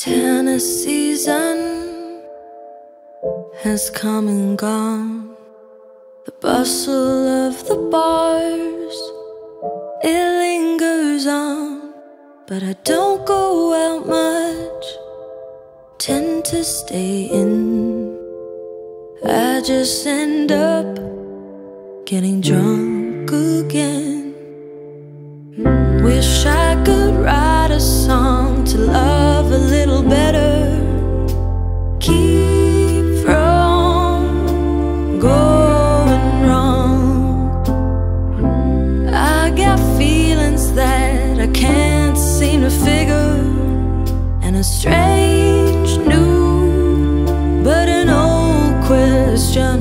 Tennessee season has come and gone. The bustle of the bars, it lingers on. But I don't go out much, tend to stay in. I just end up getting drunk again. Wish I could write a song to love a little better, keep from going wrong. I got feelings that I can't seem to figure, and a strange new but an old question: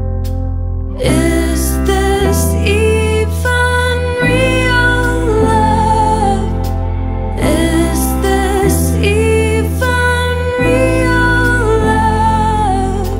is this even real love? Is this even real love?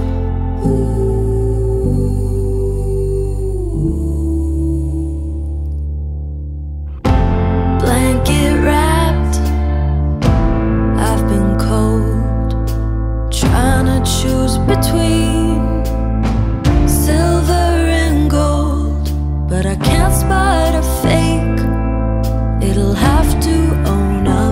Blanket wrapped, I've been cold, trying to choose between silver and gold, but I can't spot a fake. It'll have to own up.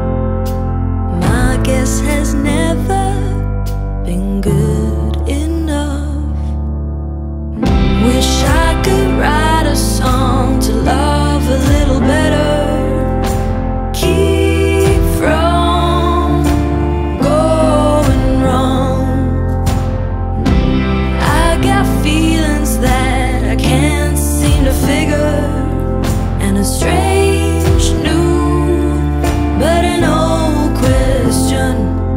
My guess has never been good enough. Wish I could write a song to love a little better, keep from going wrong. I got feelings that I can't seem to figure, and a strange new but an old question: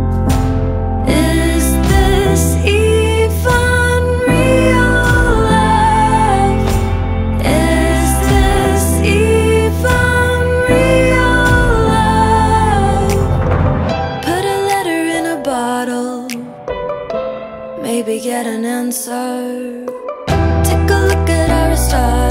is this even real love? Is this even real love? Put a letter in a bottle, maybe get an answer. Take a look at Aristotle.